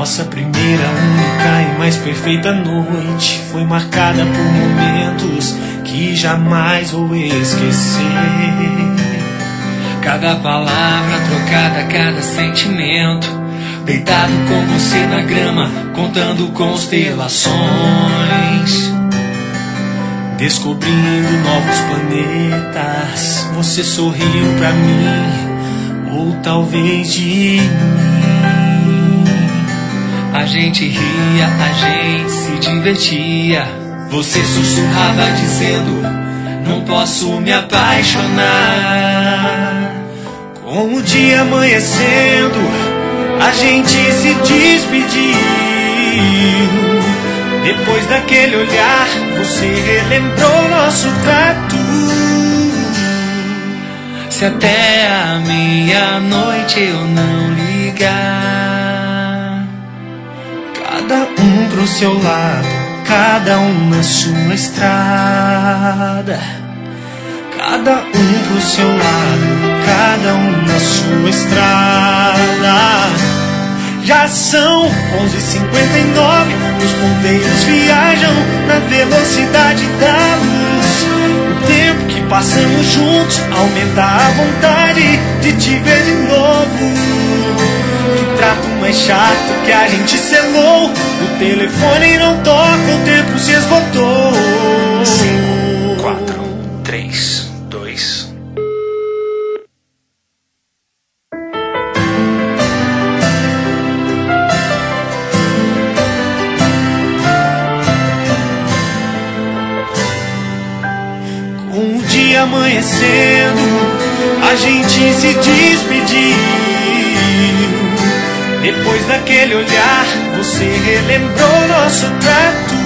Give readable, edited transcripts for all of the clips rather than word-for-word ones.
Nossa primeira, única e mais perfeita noite foi marcada por momentos que jamais vou esquecer. Cada palavra trocada, cada sentimento, deitado com você na grama, contando constelações, descobrindo novos planetas. Você sorriu pra mim, ou talvez de mim. A gente ria, a gente se divertia. Você sussurrava dizendo: não posso me apaixonar. Com o dia amanhecendo, a gente se despediu. Depois daquele olhar, você relembrou nosso trato. Se até a meia-noite eu não ligar, cada um pro seu lado, cada um na sua estrada. Cada um pro seu lado, cada um na sua estrada. Já são 11h59, os ponteiros viajam na velocidade da luz. O tempo que passamos juntos aumenta a vontade de te ver de novo. Que trato mais chato que a gente selou. O telefone não toca, o tempo se esgotou. 5, 4, 3, 2. Com o dia amanhecendo, a gente se despediu. Depois daquele olhar, você relembrou nosso trato.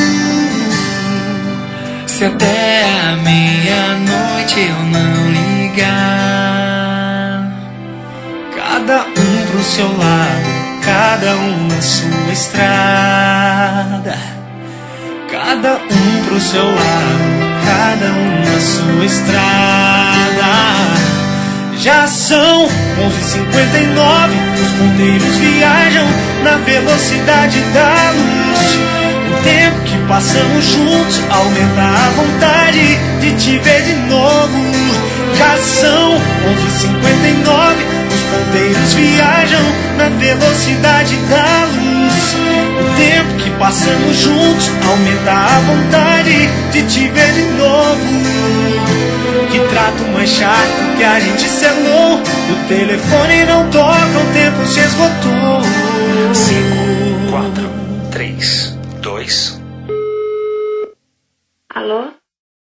Se até a meia-noite eu não ligar, cada um pro seu lado, cada um na sua estrada. Cada um pro seu lado, cada um na sua estrada. Já são 11h59, os ponteiros viajam na velocidade da luz. O tempo que passamos juntos aumenta a vontade de te ver de novo. Já são 11h59, os ponteiros viajam na velocidade da luz. O tempo que passamos juntos aumenta a vontade de te ver de novo. Que trato mais chato que a gente selou. O telefone não toca, o tempo se esgotou. 5,